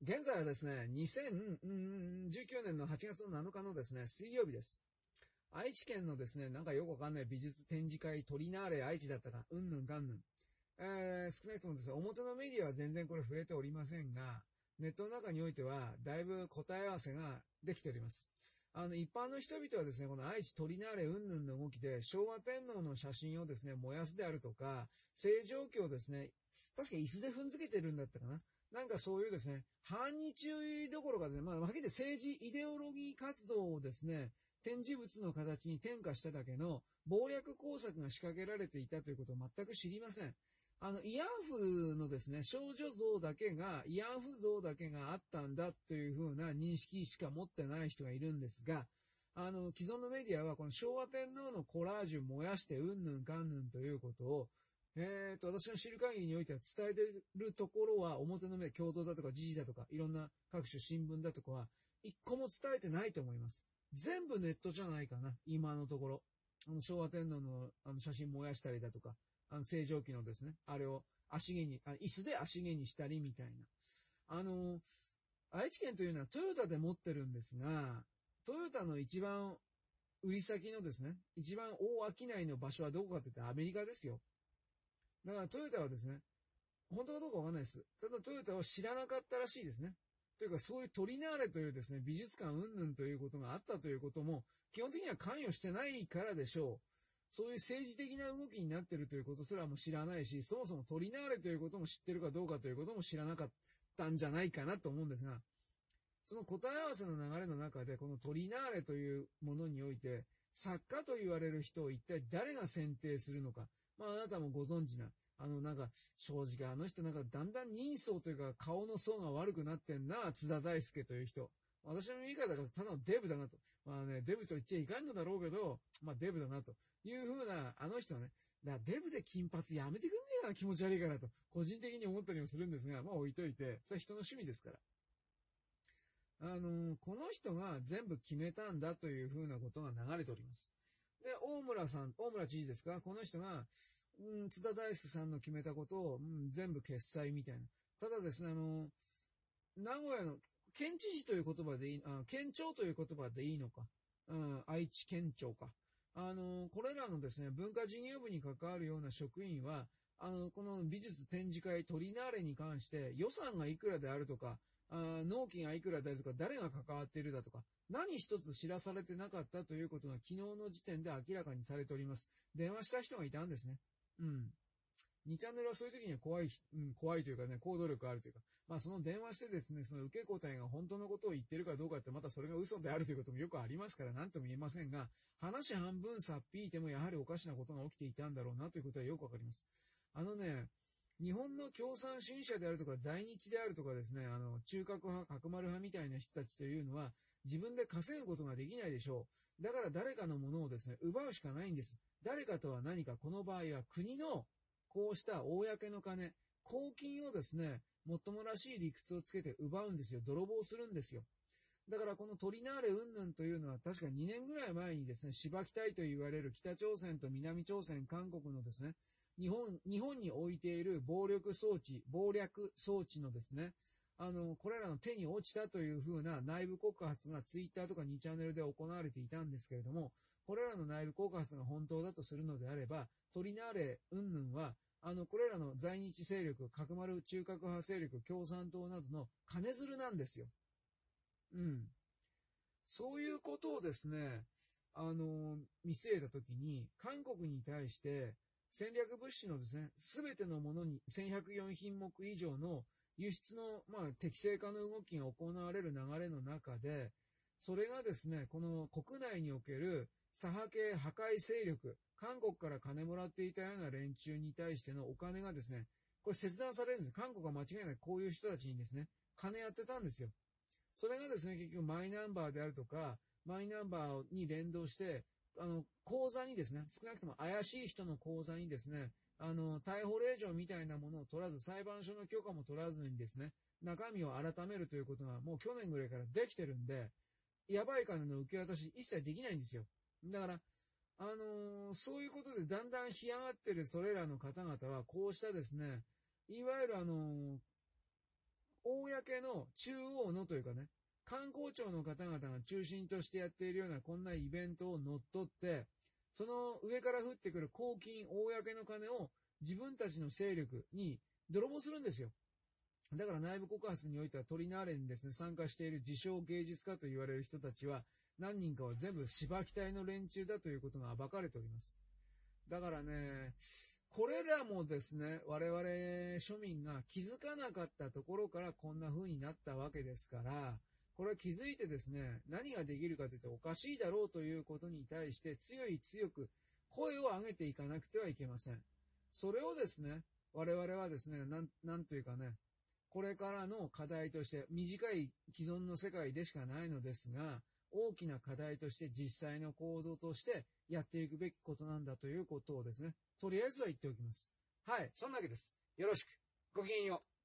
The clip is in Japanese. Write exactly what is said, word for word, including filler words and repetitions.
現在はですね、にせんじゅうきゅうねんのはちがつのなのかのですね、水曜日です。愛知県のですね、なんかよくわかんない美術展示会トリナーレ愛知だったか、うんぬんかんぬん。えー、少なくともですね、表のメディアは全然これ触れておりませんが、ネットの中においては、だいぶ答え合わせができております。あの、一般の人々はですね、この愛知トリナーレうんぬんの動きで、昭和天皇の写真をですね、燃やすであるとか、正常期をですね、確か椅子で踏んづけてるんだったかな。なんかそういうですね、反日どころかですね、まあ、はっきり政治イデオロギー活動をですね、展示物の形に転化しただけの謀略工作が仕掛けられていたということを全く知りません。あの、慰安婦のですね、少女像だけが、慰安婦像だけがあったんだというふうな認識しか持ってない人がいるんですが、あの、既存のメディアはこの昭和天皇のコラージュ燃やしてうんぬんかんぬんということを、えーと、私の知る限りにおいては伝えているところは表の目、共同だとか時事だとか、いろんな各種新聞だとかは、一個も伝えてないと思います。全部ネットじゃないかな、今のところ。あの、昭和天皇のあの写真燃やしたりだとか、あの、正常期のですね、あれを足毛に、あ椅子で足毛にしたりみたいな。あの、愛知県というのはトヨタで持ってるんですが、トヨタの一番売り先のですね、一番大商いの場所はどこかって言ったらアメリカですよ。だからトヨタはですね、本当かどうかわかんないです。ただトヨタは知らなかったらしいですね。というかそういうトリナーレというですね、美術館云々ということがあったということも、基本的には関与してないからでしょう。そういう政治的な動きになっているということすらも知らないし、そもそもトリナーレということも知ってるかどうかということも知らなかったんじゃないかなと思うんですが、その答え合わせの流れの中で、このトリナーレというものにおいて、作家と言われる人を一体誰が選定するのか。まああなたもご存知な。あのなんか正直あの人なんかだんだん人相というか顔の層が悪くなってんな、津田大介という人。私の言い方がただのデブだなと。まあね、デブと言っちゃいかんのだろうけど、まあデブだなというふうな、あの人はね、だからデブで金髪やめてくんねえな、気持ち悪いからと、個人的に思ったりもするんですが、まあ置いといて、それは人の趣味ですから。あのー、この人が全部決めたんだというふうなことが流れております。で、大村さん、大村知事ですか、この人が、うん、津田大介さんの決めたことを、うん、全部決裁みたいな。ただですね、あのー、名古屋の、県知事という言葉でいい、あ、県庁という言葉でいいのか。うん、愛知県庁か。あのー、これらのですね、文化事業部に関わるような職員は、あの、この美術展示会トリナーレに関して予算がいくらであるとか、あ納期がいくらであるとか、誰が関わっているだとか、何一つ知らされてなかったということが昨日の時点で明らかにされております。電話した人がいたんですね。うん。にチャンネルはそういう時には怖い、うん、怖いというかね、行動力あるというか、まあその電話してですね、その受け答えが本当のことを言ってるかどうかって、またそれが嘘であるということもよくありますから何とも言えませんが、話半分さっぴいてもやはりおかしなことが起きていたんだろうなということはよくわかります。あのね、日本の共産主義者であるとか在日であるとかですね、あの中核派、角丸派みたいな人たちというのは自分で稼ぐことができないでしょう。だから誰かのものをですね、奪うしかないんです。誰かとは何か、この場合は国のこうした公の金、公金をですね、もっともらしい理屈をつけて奪うんですよ。泥棒するんですよ。だからこのトリナーレ云々というのは確かにねんぐらい前にですね、しばき隊と言われる北朝鮮と南朝鮮、韓国のですね、日本、日本に置いている暴力装置、謀略装置のですね、あの、これらの手に落ちたというふうな内部告発がツイッターとかにチャンネルで行われていたんですけれども、これらの内部告発が本当だとするのであれば、トリナーレ云々は、あの、これらの在日勢力、角丸中核派勢力、共産党などの金づるなんですよ。うん。そういうことをですね、あの、見据えたときに、韓国に対して戦略物資のですね、すべてのものにせんひゃくよんひんもく以上の輸出の、まあ、適正化の動きが行われる流れの中で、それがですね、この国内における左派系破壊勢力、韓国から金もらっていたような連中に対してのお金がですね、これ切断されるんです。韓国は間違いなくこういう人たちにですね、金やってたんですよ。それがですね、結局マイナンバーであるとか、マイナンバーに連動して、あの、口座にですね、少なくとも怪しい人の口座にですね、あの、逮捕令状みたいなものを取らず、裁判所の許可も取らずにですね、中身を改めるということがもう去年ぐらいからできてるんで、やばい金の受け渡し一切できないんですよ。だから、あのー、そういうことでだんだん干上がってるそれらの方々は、こうしたですね、いわゆるあのー、 公の中央のというかね、観光庁の方々が中心としてやっているようなこんなイベントを乗っ取って、その上から降ってくる公金、公の金を自分たちの勢力に泥棒するんですよ。だから内部告発においてはトリナーレにですね、参加している自称芸術家と言われる人たちは、何人かは全部芝木隊の連中だということが暴かれております。だからね、これらもですね、我々庶民が気づかなかったところからこんな風になったわけですから、これは気づいてですね、何ができるかというとおかしいだろうということに対して強い強く声を上げていかなくてはいけません。それをですね、我々はですね、なん、なんというかね、これからの課題として短い既存の世界でしかないのですが、大きな課題として実際の行動としてやっていくべきことなんだということをですね、とりあえずは言っておきます。はい、そんなわけです。よろしく。ごきげんよう。